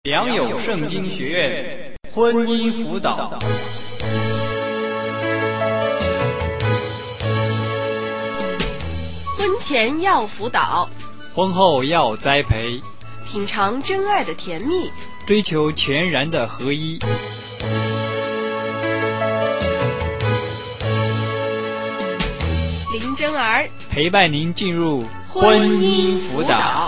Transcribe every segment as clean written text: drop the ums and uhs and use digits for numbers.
良友圣经学院婚姻辅导。 婚前要辅导， 婚后要栽培， 品尝真爱的甜蜜， 追求全然的合一。 林真儿陪伴您进入婚姻辅导。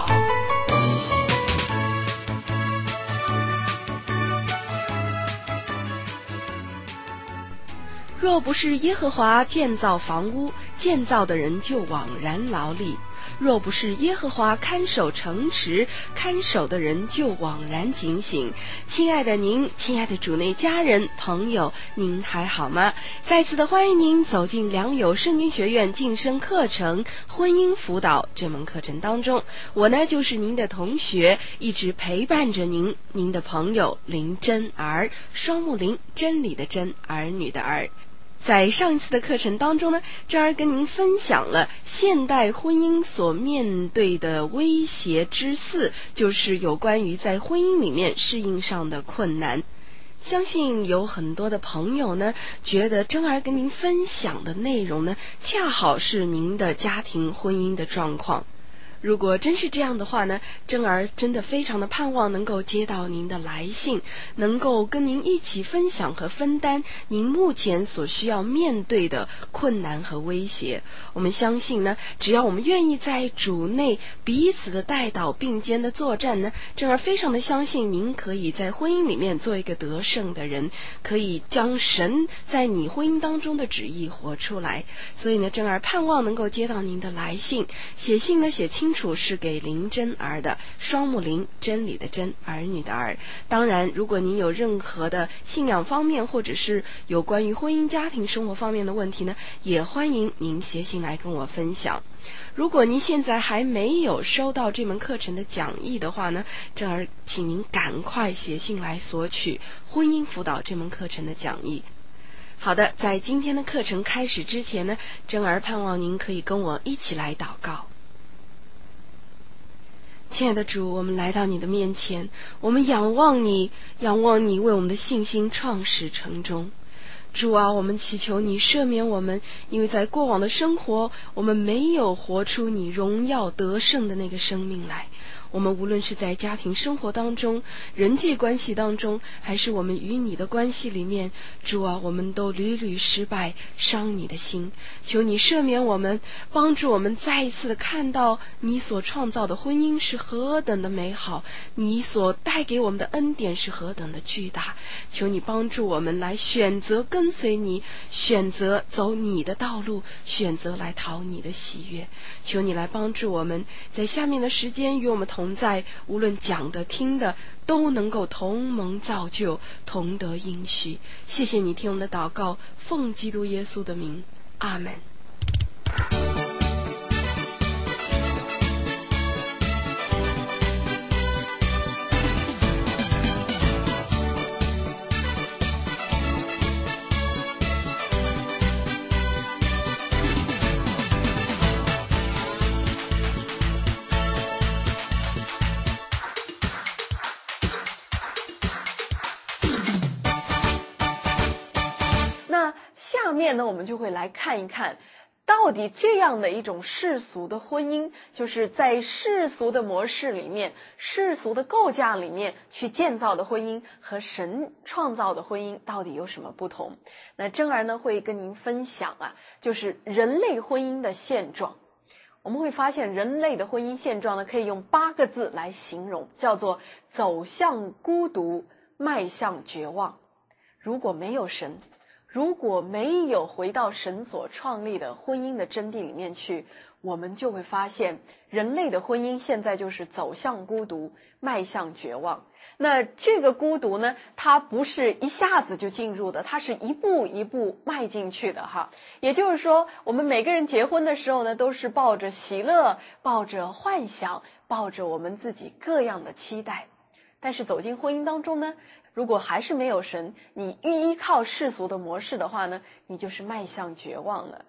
若不是耶和华建造房屋，建造的人就枉然劳力；若不是耶和华看守城池，看守的人就枉然警醒。亲爱的您，亲爱的主内家人朋友，您还好吗？再次的欢迎您走进良友圣经学院晋升课程婚姻辅导这门课程当中。我呢就是您的同学，一直陪伴着您，您的朋友林真儿，双木林，真理的真，儿女的儿。在上一次的课程当中呢，真儿跟您分享了现代婚姻所面对的威胁之4，就是有关于在婚姻里面适应上的困难。相信有很多的朋友呢，觉得真儿跟您分享的内容呢，恰好是您的家庭婚姻的状况。如果真是这样的话呢，真儿真的非常的盼望能够接到您的来信，能够跟您一起分享和分担您目前所需要面对的困难和威胁。我们相信呢，只要我们愿意在主内彼此的代祷并肩的作战呢，真儿非常的相信您可以在婚姻里面做一个得胜的人，可以将神在你婚姻当中的旨意活出来。所以呢，真儿盼望能够接到您的来信，写信呢写清楚是给林真儿的，双木林，真理的真，儿女的儿。当然如果您有任何的信仰方面或者是有关于婚姻家庭生活方面的问题呢，也欢迎您写信来跟我分享。如果您现在还没有收到这门课程的讲义的话呢，真儿请您赶快写信来索取婚姻辅导这门课程的讲义。好的，在今天的课程开始之前呢，真儿盼望您可以跟我一起来祷告。亲爱的主，我们来到你的面前，我们仰望你，仰望你为我们的信心创始成终。主啊，我们祈求你赦免我们，因为在过往的生活，我们没有活出你荣耀得胜的那个生命来。我们无论是在家庭生活当中，人际关系当中，还是我们与你的关系里面，主啊，我们都屡屡失败，伤你的心。求你赦免我们，帮助我们再一次的看到你所创造的婚姻是何等的美好，你所带给我们的恩典是何等的巨大。求你帮助我们来选择跟随你，选择走你的道路，选择来讨你的喜悦。求你来帮助我们，在下面的时间与我们同在，无论讲的听的都能够同蒙造就，同得应许。谢谢你听我们的祷告，奉基督耶稣的名，阿们。 下面呢，我们就会来看一看，到底这样的一种世俗的婚姻，就是在世俗的模式里面、世俗的构架里面去建造的婚姻，和神创造的婚姻到底有什么不同？那真儿呢会跟您分享就是人类婚姻的现状。我们会发现，人类的婚姻现状呢，可以用8个字来形容，叫做走向孤独，迈向绝望。如果没有神，如果没有回到神所创立的婚姻的真谛里面去，我们就会发现人类的婚姻现在就是走向孤独，迈向绝望。那这个孤独呢，它不是一下子就进入的，它是一步一步迈进去的哈。也就是说，我们每个人结婚的时候呢，都是抱着喜乐，抱着幻想，抱着我们自己各样的期待。但是走进婚姻当中呢，如果还是没有神，你依靠世俗的模式的话呢，你就是迈向绝望了。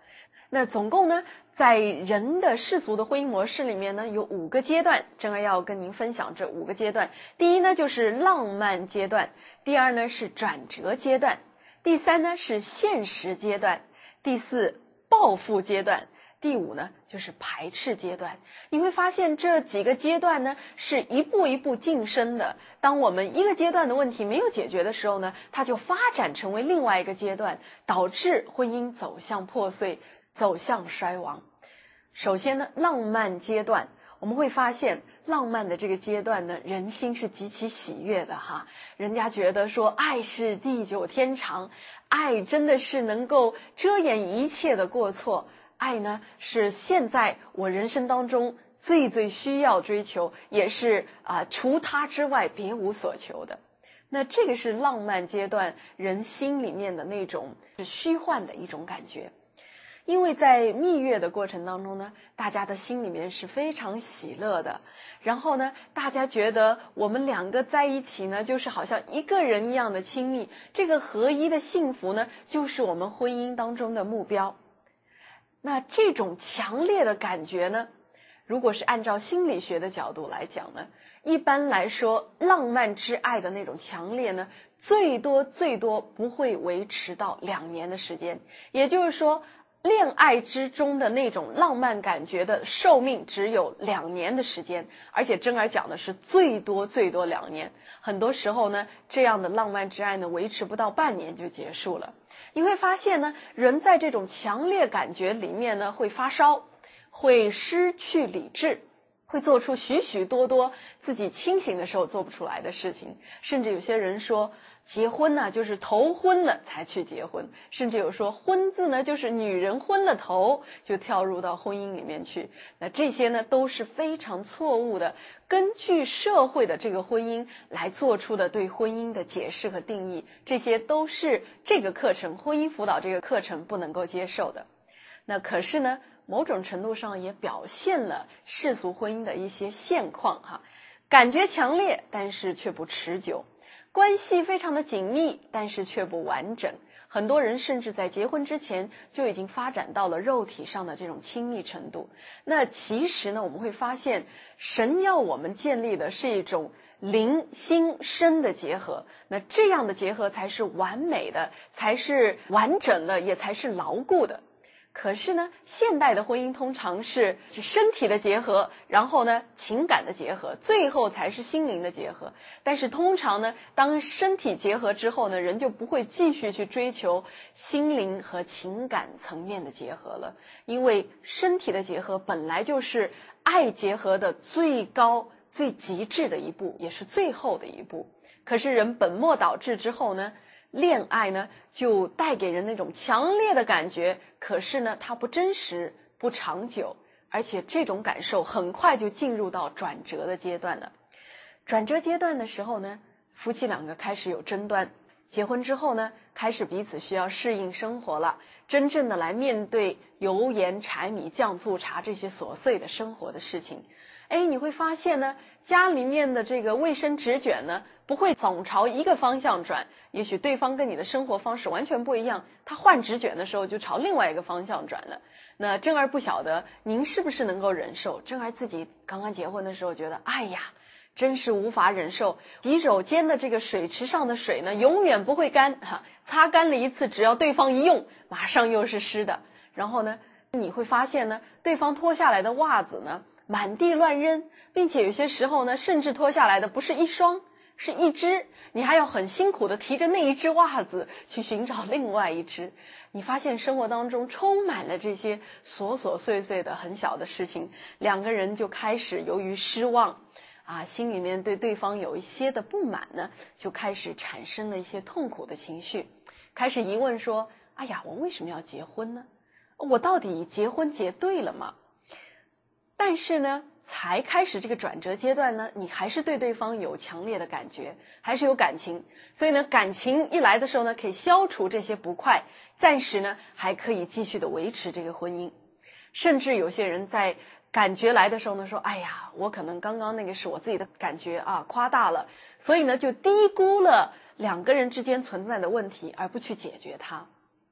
那总共呢，在人的世俗的婚姻模式里面呢，有5个阶段，珍儿要跟您分享这5个阶段。第一呢，就是浪漫阶段；第二呢，是转折阶段；第三呢，是现实阶段；第四，报复阶段；第5呢，就是排斥阶段。你会发现这几个阶段呢，是一步一步晋升的。当我们一个阶段的问题没有解决的时候呢，它就发展成为另外一个阶段，导致婚姻走向破碎，走向衰亡。首先呢，浪漫阶段，我们会发现浪漫的这个阶段呢，人心是极其喜悦的哈。人家觉得说，爱是地久天长，爱真的是能够遮掩一切的过错，爱呢是现在我人生当中最需要追求，也是除他之外别无所求的。那这个是浪漫阶段人心里面的那种虚幻的一种感觉。因为在蜜月的过程当中呢，大家的心里面是非常喜乐的，然后呢，大家觉得我们2个在一起呢，就是好像一个人一样的亲密，这个合一的幸福呢，就是我们婚姻当中的目标。那这种强烈的感觉呢，如果是按照心理学的角度来讲呢，一般来说，浪漫之爱的那种强烈呢，最多不会维持到2年的时间。也就是说，恋爱之中的那种浪漫感觉的寿命只有2年的时间，而且珍儿讲的是最多2年。很多时候呢，这样的浪漫之爱呢，维持不到半年就结束了。你会发现呢，人在这种强烈感觉里面呢，会发烧，会失去理智，会做出许许多自己清醒的时候做不出来的事情。甚至有些人说，结婚呢，就是头昏了才去结婚，甚至有说婚字呢，就是女人昏了头就跳入到婚姻里面去。那这些呢，都是非常错误的，根据社会的这个婚姻来做出的对婚姻的解释和定义，这些都是这个课程婚姻辅导这个课程不能够接受的。那可是呢，某种程度上也表现了世俗婚姻的一些现况哈，感觉强烈，但是却不持久。关系非常的紧密，但是却不完整。很多人甚至在结婚之前就已经发展到了肉体上的这种亲密程度。那其实呢，我们会发现神要我们建立的是一种灵心身的结合，那这样的结合才是完美的，才是完整的，也才是牢固的。可是呢，现代的婚姻通常是身体的结合，然后呢情感的结合，最后才是心灵的结合。但是通常呢，当身体结合之后呢，人就不会继续去追求心灵和情感层面的结合了，因为身体的结合本来就是爱结合的最高最极致的一步，也是最后的一步。可是人本末倒置之后呢，恋爱呢就带给人那种强烈的感觉，可是呢它不真实不长久，而且这种感受很快就进入到转折的阶段了。转折阶段的时候呢，夫妻2个开始有争端，结婚之后呢，开始彼此需要适应生活了，真正的来面对油盐柴米酱醋茶这些琐碎的生活的事情。你会发现呢，家里面的这个卫生纸卷呢，不会总朝一个方向转，也许对方跟你的生活方式完全不一样，他换纸卷的时候就朝另外一个方向转了。那珍儿不晓得您是不是能够忍受，珍儿自己刚刚结婚的时候觉得，哎呀，真是无法忍受，洗手间的这个水池上的水呢，永远不会干擦干了一次，只要对方一用，马上又是湿的。然后呢，你会发现呢，对方脱下来的袜子呢，满地乱扔，并且有些时候呢，甚至脱下来的不是一双，是一只，你还要很辛苦的提着那一只袜子去寻找另外一只。你发现生活当中充满了这些琐琐碎碎的很小的事情，2个人就开始由于失望心里面对对方有一些的不满呢，就开始产生了一些痛苦的情绪，开始疑问说，哎呀，我为什么要结婚呢？我到底结婚结对了吗？但是呢，才开始这个转折阶段呢，你还是对对方有强烈的感觉，还是有感情，所以呢，感情一来的时候呢，可以消除这些不快，暂时呢还可以继续的维持这个婚姻。甚至有些人在感觉来的时候呢，说，哎呀，我可能刚刚那个是我自己的感觉夸大了，所以呢就低估了2个人之间存在的问题，而不去解决它。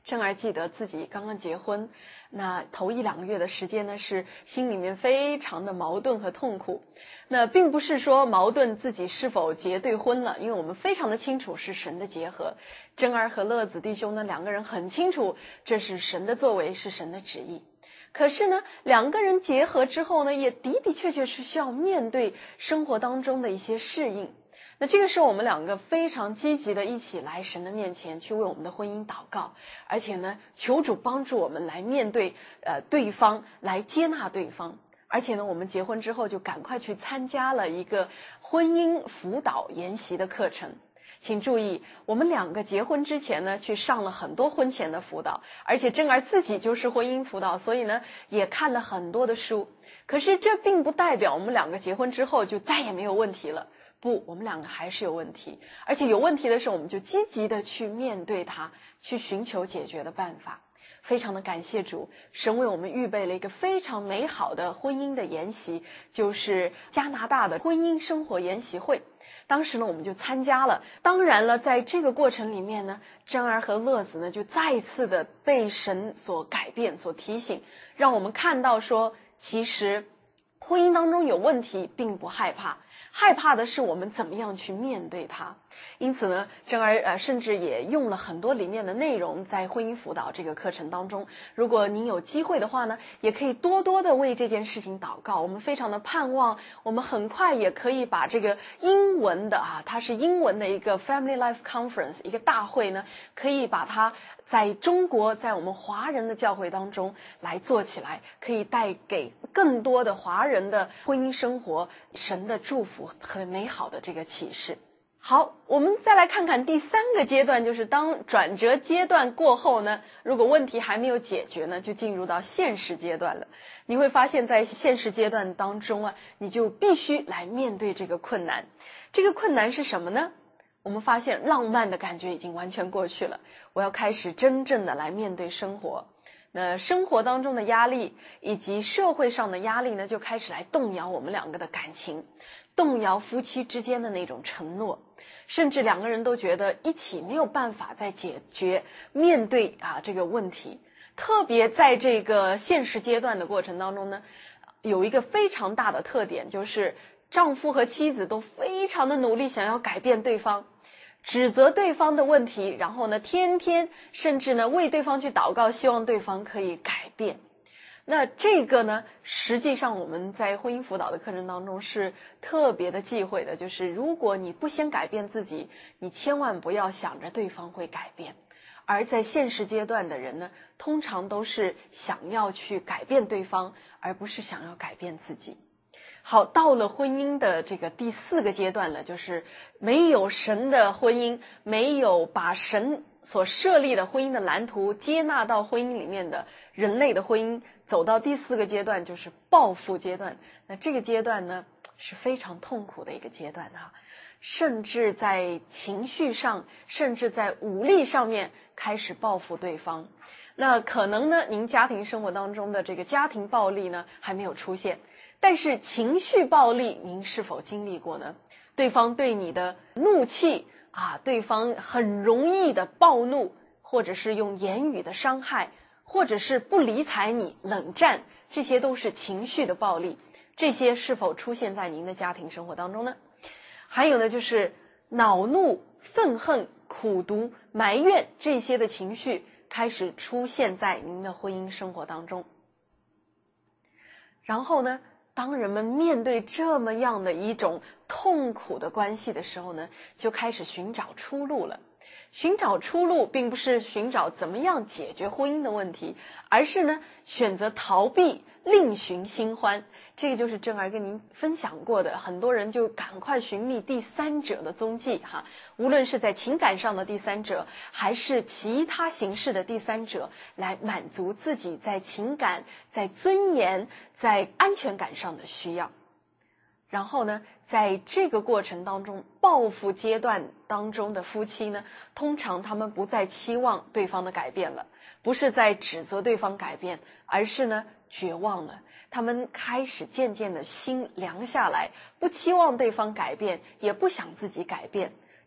珍儿记得自己刚刚结婚，那头1、2个月的时间呢，是心里面非常的矛盾和痛苦。那并不是说矛盾自己是否结对婚了，因为我们非常的清楚是神的结合。珍儿和乐子弟兄呢，2个人很清楚这是神的作为，是神的旨意。可是呢，2个人结合之后呢，也的的确确是需要面对生活当中的一些适应。那这个时候我们2个非常积极的一起来神的面前去为我们的婚姻祷告，而且呢求主帮助我们来面对对方，来接纳对方。而且呢我们结婚之后就赶快去参加了一个婚姻辅导研习的课程。请注意，我们2个结婚之前呢去上了很多婚前的辅导，而且珍儿自己就是婚姻辅导，所以呢也看了很多的书。可是这并不代表我们2个结婚之后就再也没有问题了。不，我们2个还是有问题，而且有问题的时候我们就积极的去面对它，去寻求解决的办法。非常的感谢主，神为我们预备了一个非常美好的婚姻的研习，就是加拿大的婚姻生活研习会。当时呢我们就参加了，当然了在这个过程里面呢，珍儿和乐子呢就再次的被神所改变，所提醒，让我们看到说其实婚姻当中有问题并不害怕，害怕的是我们怎么样去面对它。因此呢，珍儿甚至也用了很多里面的内容在婚姻辅导这个课程当中。如果您有机会的话呢，也可以多多的为这件事情祷告。我们非常的盼望，我们很快也可以把这个英文的它是英文的一个 Family Life Conference 一个大会呢，可以把它在中国，在我们华人的教会当中来做起来，可以带给更多的华人的婚姻生活神的祝福和美好的这个启示。好，我们再来看看第3个阶段，就是当转折阶段过后呢，如果问题还没有解决呢，就进入到现实阶段了。你会发现在现实阶段当中你就必须来面对这个困难。这个困难是什么呢？我们发现浪漫的感觉已经完全过去了，我要开始真正的来面对生活。那生活当中的压力以及社会上的压力呢，就开始来动摇我们2个的感情，动摇夫妻之间的那种承诺，甚至2个人都觉得一起没有办法再解决面对这个问题。特别在这个现实阶段的过程当中呢，有一个非常大的特点，就是丈夫和妻子都非常的努力想要改变对方，指责对方的问题，然后呢天天甚至呢为对方去祷告，希望对方可以改变。那这个呢实际上我们在婚姻辅导的课程当中是特别的忌讳的，就是如果你不先改变自己，你千万不要想着对方会改变。而在现实阶段的人呢，通常都是想要去改变对方，而不是想要改变自己。好，到了婚姻的这个第4个阶段了，就是没有神的婚姻，没有把神所设立的婚姻的蓝图接纳到婚姻里面的人类的婚姻，走到第4个阶段，就是报复阶段。那这个阶段呢是非常痛苦的一个阶段甚至在情绪上，甚至在武力上面开始报复对方。那可能呢您家庭生活当中的这个家庭暴力呢还没有出现，但是情绪暴力您是否经历过呢？对方对你的怒气对方很容易的暴怒，或者是用言语的伤害，或者是不理睬你，冷战，这些都是情绪的暴力。这些是否出现在您的家庭生活当中呢？还有呢，就是恼怒、愤恨、苦毒、埋怨，这些的情绪开始出现在您的婚姻生活当中。然后呢，当人们面对这么样的一种痛苦的关系的时候呢，就开始寻找出路了。寻找出路并不是寻找怎么样解决婚姻的问题，而是呢选择逃避，另寻新欢。这个就是珍儿跟您分享过的，很多人就赶快寻觅第三者的踪迹无论是在情感上的第三者，还是其他形式的第三者，来满足自己在情感、在尊严、在安全感上的需要。然后呢，在这个过程当中，报复阶段当中的夫妻呢，通常他们不再期望对方的改变了，不是在指责对方改变，而是呢绝望了。他们开始渐渐的心凉下来，不期望对方改变，也不想自己改变，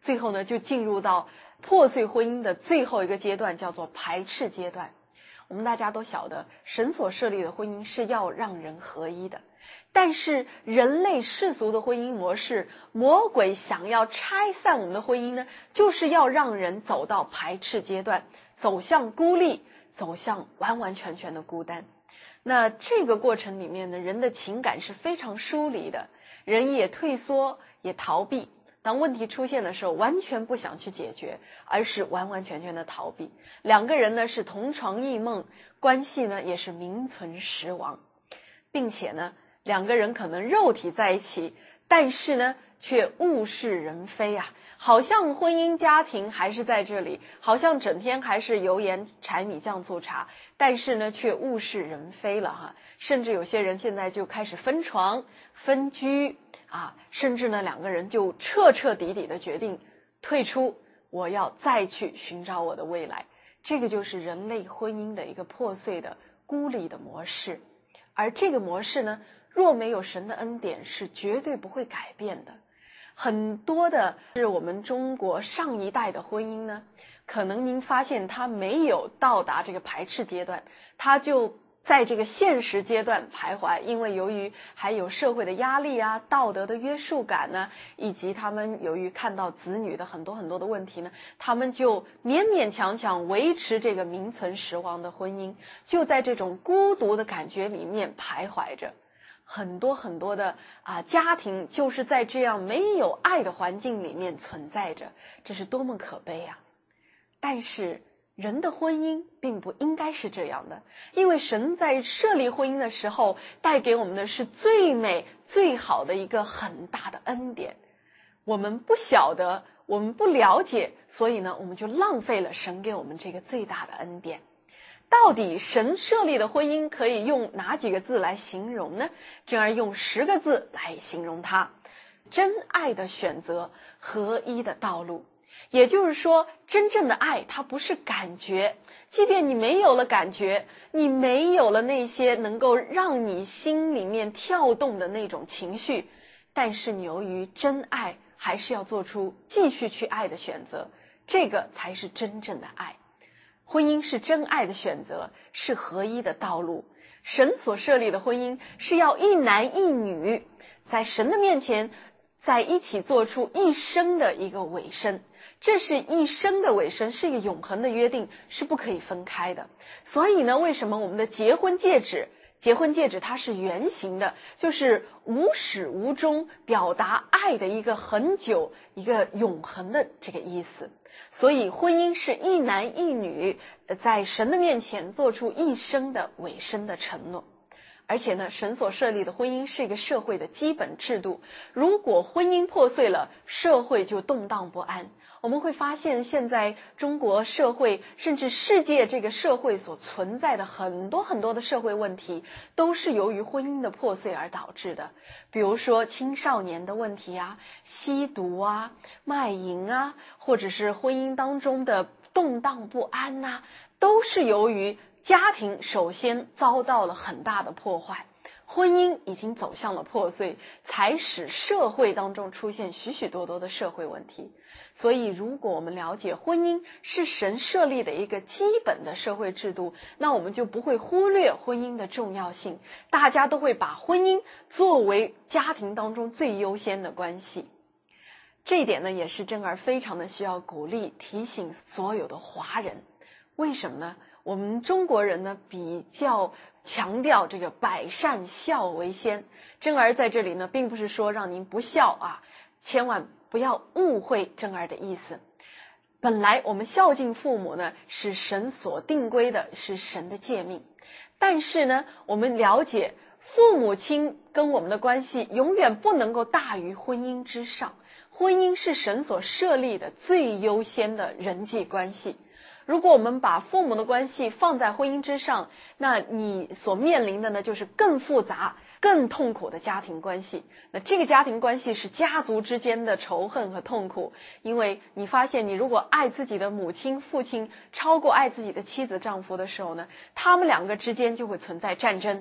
最后呢就进入到破碎婚姻的最后一个阶段，叫做排斥阶段。我们大家都晓得，神所设立的婚姻是要让人合一的，但是人类世俗的婚姻模式，魔鬼想要拆散我们的婚姻呢，就是要让人走到排斥阶段，走向孤立，走向完完全全的孤单。那这个过程里面呢，人的情感是非常疏离的，人也退缩，也逃避。当问题出现的时候，完全不想去解决，而是完完全全的逃避。两个人呢是同床异梦，关系呢也是名存实亡，并且呢两个人可能肉体在一起，但是呢却物是人非啊，好像婚姻家庭还是在这里，好像整天还是油盐柴米酱醋茶，但是呢却物是人非了哈。甚至有些人现在就开始分床分居啊，甚至呢两个人就彻彻底底的决定退出，我要再去寻找我的未来。这个就是人类婚姻的一个破碎的孤立的模式，而这个模式呢，若没有神的恩典，是绝对不会改变的。很多的是我们中国上一代的婚姻呢，可能您发现它没有到达这个排斥阶段，它就在这个现实阶段徘徊，因为由于还有社会的压力啊，道德的约束感呢，以及他们由于看到子女的很多的问题呢，他们就勉勉强强维持这个名存实亡的婚姻，就在这种孤独的感觉里面徘徊着。很多的家庭就是在这样没有爱的环境里面存在着，这是多么可悲啊！但是人的婚姻并不应该是这样的，因为神在设立婚姻的时候带给我们的是最美最好的一个很大的恩典。我们不晓得，我们不了解，所以呢我们就浪费了神给我们这个最大的恩典。到底神设立的婚姻可以用哪几个字来形容呢？真儿用10个字来形容它：真爱的选择，合一的道路。也就是说，真正的爱它不是感觉，即便你没有了感觉，你没有了那些能够让你心里面跳动的那种情绪，但是你由于真爱还是要做出继续去爱的选择，这个才是真正的爱。婚姻是真爱的选择，是合一的道路。神所设立的婚姻是要一男一女在神的面前在一起做出一生的一个委身，这是一生的委身，是一个永恒的约定，是不可以分开的。所以呢，为什么我们的结婚戒指它是圆形的，就是无始无终表达爱的一个很久一个永恒的这个意思。所以婚姻是一男一女在神的面前做出一生的委身的承诺。而且呢，神所设立的婚姻是一个社会的基本制度，如果婚姻破碎了，社会就动荡不安。我们会发现现在中国社会甚至世界这个社会所存在的很多的社会问题，都是由于婚姻的破碎而导致的。比如说青少年的问题啊，吸毒啊，卖淫啊，或者是婚姻当中的动荡不安啊，都是由于家庭首先遭到了很大的破坏，婚姻已经走向了破碎，才使社会当中出现许许多多的社会问题。所以如果我们了解婚姻是神设立的一个基本的社会制度，那我们就不会忽略婚姻的重要性，大家都会把婚姻作为家庭当中最优先的关系。这一点呢，也是真儿非常的需要鼓励提醒所有的华人。为什么呢？我们中国人呢比较强调这个百善孝为先，真儿在这里呢并不是说让您不孝啊，千万不要误会真儿的意思。本来我们孝敬父母呢是神所定规的，是神的诫命，但是呢我们了解父母亲跟我们的关系永远不能够大于婚姻之上，婚姻是神所设立的最优先的人际关系。如果我们把父母的关系放在婚姻之上，那你所面临的呢就是更复杂更痛苦的家庭关系。那这个家庭关系是家族之间的仇恨和痛苦，因为你发现你如果爱自己的母亲父亲超过爱自己的妻子丈夫的时候呢，他们两个之间就会存在战争。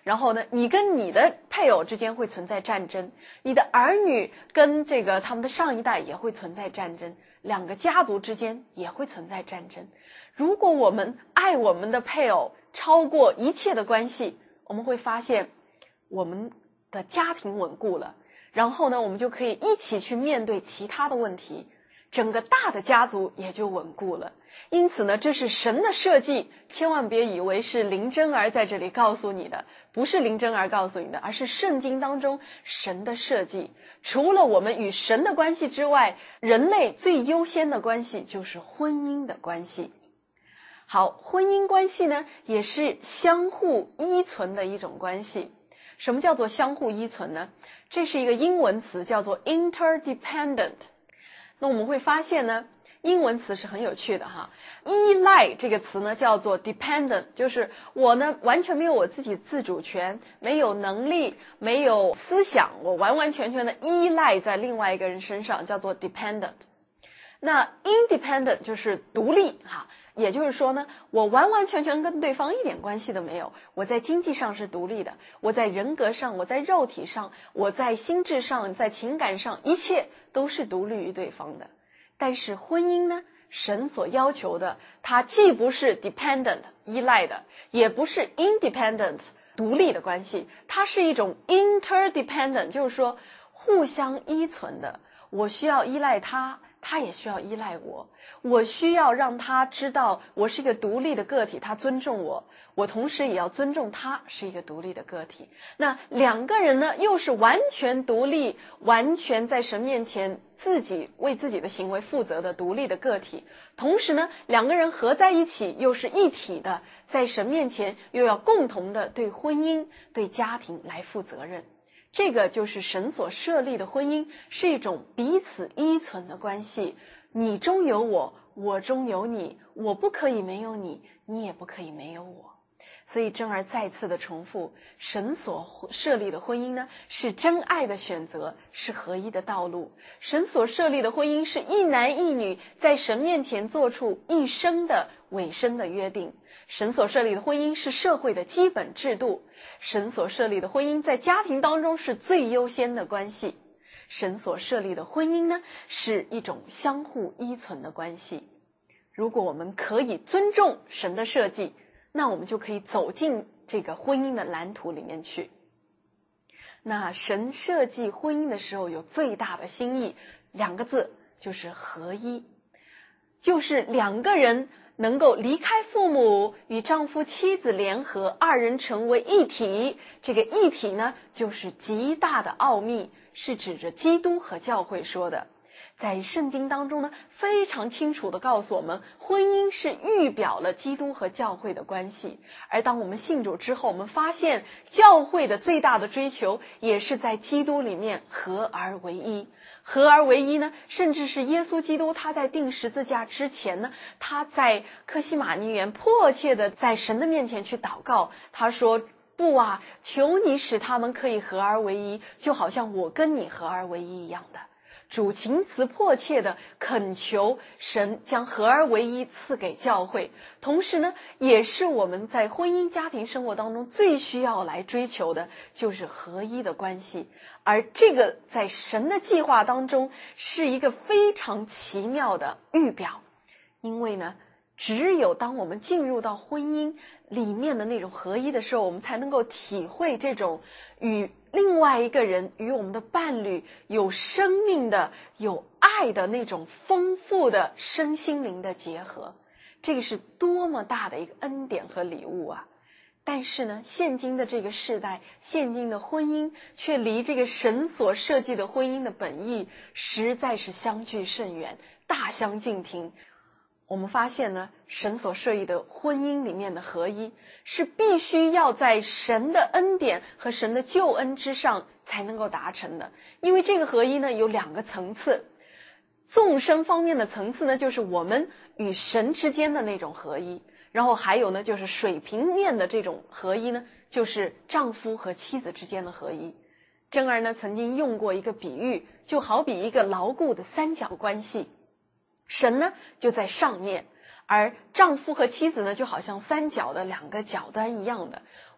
然后呢，你跟你的配偶之间会存在战争，你的儿女跟他们的上一代也会存在战争，两个家族之间也会存在战争。如果我们爱我们的配偶超过一切的关系，我们会发现我们的家庭稳固了，然后呢，我们就可以一起去面对其他的问题，整个大的家族也就稳固了。因此呢，这是神的设计，千万别以为是林真儿在这里告诉你的，不是林真儿告诉你的，而是圣经当中神的设计。除了我们与神的关系之外，人类最优先的关系就是婚姻的关系。好，婚姻关系呢，也是相互依存的一种关系。什么叫做相互依存呢？这是一个英文词，叫做 interdependent。那我们会发现呢，英文词是很有趣的哈。依赖这个词呢叫做 dependent， 就是我呢完全没有我自己自主权，没有能力，没有思想，我完完全全的依赖在另外一个人身上，叫做 dependent。那 independent 就是独立哈，也就是说呢，我完完全全跟对方一点关系都没有，我在经济上是独立的，我在人格上，我在肉体上，我在心智上，在情感上，一切都是独立于对方的。但是婚姻呢，神所要求的，它既不是 dependent 依赖的，也不是 independent 独立的关系，它是一种 interdependent， 就是说互相依存的。我需要依赖他，他也需要依赖我，我需要让他知道我是一个独立的个体，他尊重我，我同时也要尊重他是一个独立的个体。那两个人呢，又是完全独立，完全在神面前自己为自己的行为负责的独立的个体，同时呢，两个人合在一起又是一体的，在神面前又要共同的对婚姻、对家庭来负责任。这个就是神所设立的婚姻，是一种彼此依存的关系。你中有我，我中有你，我不可以没有你，你也不可以没有我。所以真儿再次的重复，神所设立的婚姻呢，是真爱的选择，是合一的道路。神所设立的婚姻是一男一女在神面前做出一生的委身的约定。神所设立的婚姻是社会的基本制度，神所设立的婚姻在家庭当中是最优先的关系。神所设立的婚姻呢，是一种相互依存的关系。如果我们可以尊重神的设计，那我们就可以走进这个婚姻的蓝图里面去。那神设计婚姻的时候有最大的心意，两个字就是合一，就是两个人能够离开父母，与丈夫妻子联合，二人成为一体。这个一体呢，就是极大的奥秘，是指着基督和教会说的。在圣经当中呢，非常清楚地告诉我们，婚姻是预表了基督和教会的关系。而当我们信主之后，我们发现教会的最大的追求也是在基督里面合而为一。合而为一呢，甚至是耶稣基督他在钉十字架之前呢，他在客西马尼园迫切地在神的面前去祷告，他说，不啊，求你使他们可以合而为一，就好像我跟你合而为一一样的。主情辞迫切地恳求神将合而为一赐给教会，同时呢，也是我们在婚姻家庭生活当中最需要来追求的，就是合一的关系。而这个在神的计划当中是一个非常奇妙的预表，因为呢，只有当我们进入到婚姻里面的那种合一的时候，我们才能够体会这种与另外一个人，与我们的伴侣有生命的、有爱的那种丰富的身心灵的结合。这个是多么大的一个恩典和礼物啊！但是呢，现今的这个世代，现今的婚姻却离这个神所设计的婚姻的本意实在是相距甚远，大相径庭。我们发现呢，神所设立的婚姻里面的合一是必须要在神的恩典和神的救恩之上才能够达成的。因为这个合一呢，有两个层次。纵深方面的层次呢，就是我们与神之间的那种合一，然后还有呢，就是水平面的这种合一呢，就是丈夫和妻子之间的合一。珍儿呢曾经用过一个比喻，就好比一个牢固的三角关系，神呢就在上面，而丈夫和妻子呢就好像三角的两个角端一样的。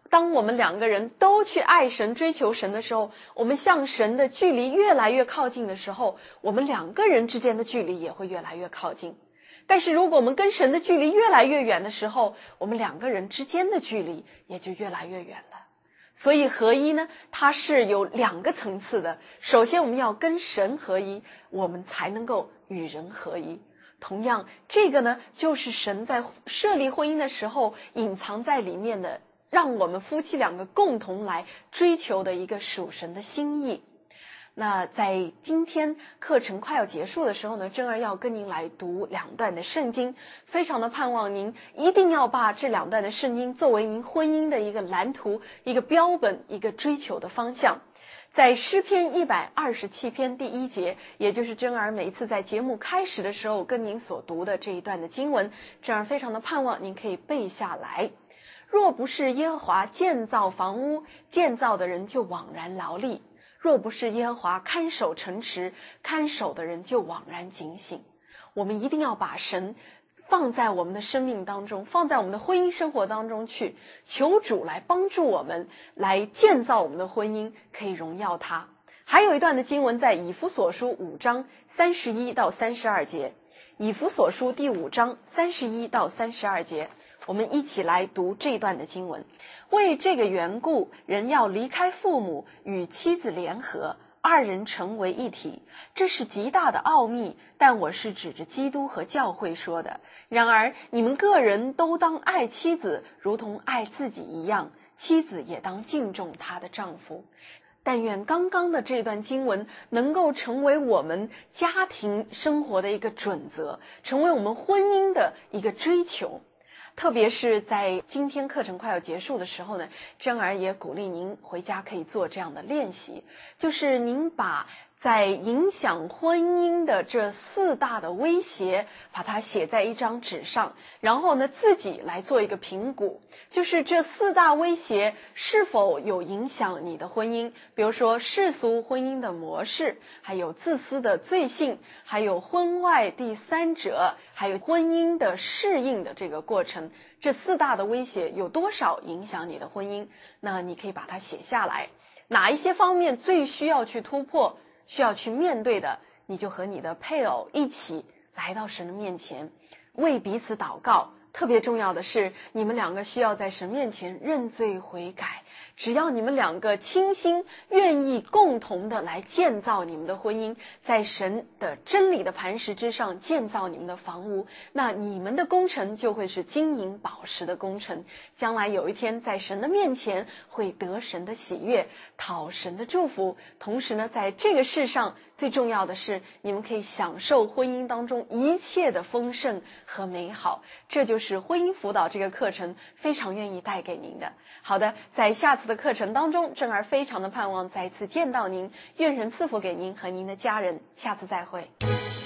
当我们两个人都去爱神、追求神的时候，我们向神的距离越来越靠近的时候，我们两个人之间的距离也会越来越靠近。但是如果我们跟神的距离越来越远的时候，我们两个人之间的距离也就越来越远了。所以合一呢，它是有2个层次的。首先我们要跟神合一，我们才能够与人合一。同样，这个呢，就是神在设立婚姻的时候隐藏在里面的，让我们夫妻2个共同来追求的一个属神的心意。那在今天课程快要结束的时候呢，珍儿要跟您来读2段的圣经，非常的盼望您一定要把这2段的圣经作为您婚姻的一个蓝图、一个标本、一个追求的方向。在诗篇127篇第1节，也就是珍儿每一次在节目开始的时候跟您所读的这一段的经文，珍儿非常的盼望您可以背下来。若不是耶和华建造房屋，建造的人就枉然劳力；若不是耶和华看守城池，看守的人就枉然警醒。我们一定要把神放在我们的生命当中，放在我们的婚姻生活当中去，求主来帮助我们，来建造我们的婚姻，可以荣耀他。还有一段的经文在以弗所书5章31到32节，以弗所书第5章31到32节，我们一起来读这段的经文。为这个缘故，人要离开父母，与妻子联合，2人成为一体。这是极大的奥秘，但我是指着基督和教会说的。然而你们个人都当爱妻子，如同爱自己一样，妻子也当敬重她的丈夫。但愿刚刚的这段经文能够成为我们家庭生活的一个准则，成为我们婚姻的一个追求。特别是在今天课程快要结束的时候呢，珍儿也鼓励您回家可以做这样的练习，就是您把在影响婚姻的这4大的威胁，把它写在一张纸上，然后呢自己来做一个评估，就是这4大威胁是否有影响你的婚姻。比如说世俗婚姻的模式，还有自私的罪性，还有婚外第三者，还有婚姻的适应的这个过程，这4大的威胁有多少影响你的婚姻？那你可以把它写下来，哪一些方面最需要去突破，需要去面对的，你就和你的配偶一起来到神的面前，为彼此祷告。特别重要的是，你们2个需要在神面前认罪悔改。只要你们2个倾心愿意共同的来建造你们的婚姻，在神的真理的磐石之上建造你们的房屋，那你们的工程就会是金银宝石的工程，将来有一天在神的面前会得神的喜悦，讨神的祝福。同时呢，在这个世上最重要的是，你们可以享受婚姻当中一切的丰盛和美好。这就是婚姻辅导这个课程非常愿意带给您的。好的，在下次的课程当中，珍儿非常的盼望再次见到您，愿神赐福给您和您的家人，下次再会。